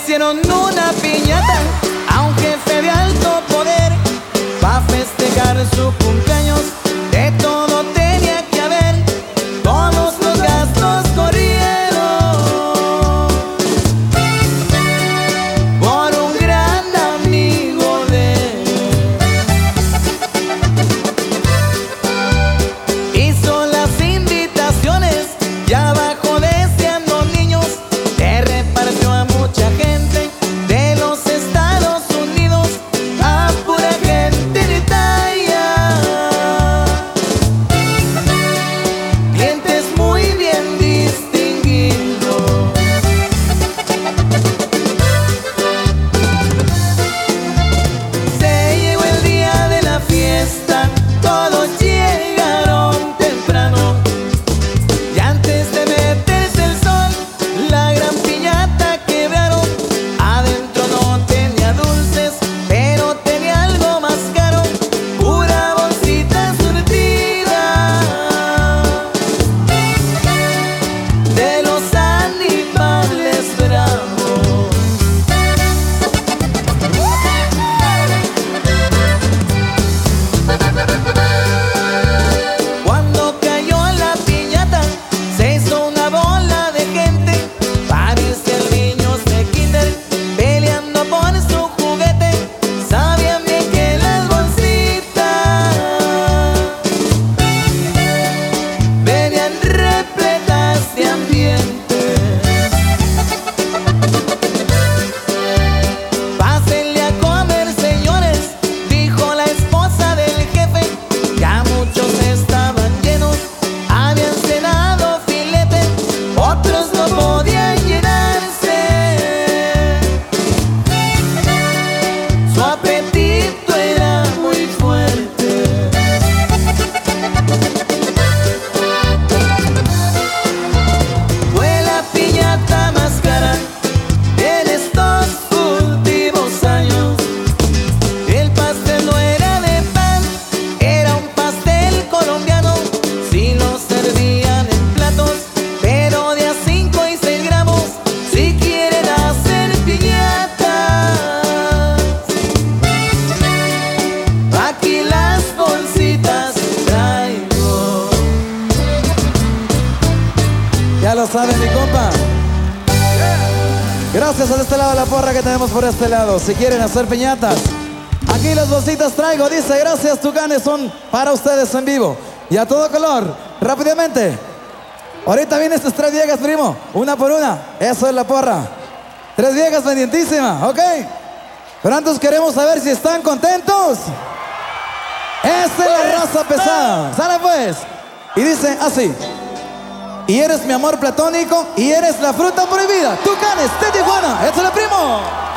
ofrecieron una piñata a un jefe de alto poder pa' festejar su cumpleaños. De todo tenía que haber, todos los gastos corrieron por un gran amigo de él. Hizo las invitaciones y abajo deseando niños le repartió a mucha gente de los Estados Unidos, a pura gente de talla, clientes muy bien distinguidos. Se llegó el día de la fiesta, todos llegaron temprano y antes de meterse el sol la gran piñata quebraron. Adentro no tenía dulces, pero tenía algo más caro, pura bolsita surtida de los animales bravos. Cuando cayó la piñata se hizo una bola de gente, parecía niños de kinder peleando por su juguete. Sabían bien que las bolsitas venían repletas de ambiente. Pásenle a comer, señores, dijo la esposa del jefe. Ya muchos estaban llenos, habían cenado filete, otros no podían llenarse. Su apetito era muy fuerte. Fue la piñata más cara en estos últimos años. El pastel no era de pan, era un pastel colombiano. Si lo servían en platos, pero de a 5 y 6 gramos. Si quieren hacer piñatas, aquí las bolsitas traigo. Ya lo saben, mi compa. Gracias a este lado de la porra que tenemos por este lado. Si quieren hacer piñatas, aquí las bolsitas traigo. Dice, gracias, Tucanes, son para ustedes en vivo. Y a todo color, rápidamente. Ahorita vienen estas 3 viejas, primo. Una por una. Eso es la porra. 3 viejas pendientísimas, ¿ok? Pero antes queremos saber si están contentos. Esta es la raza pesada. Sale pues. Y dice así. Y eres mi amor platónico y eres la fruta prohibida. Tucanes de Tijuana. Échale, primo.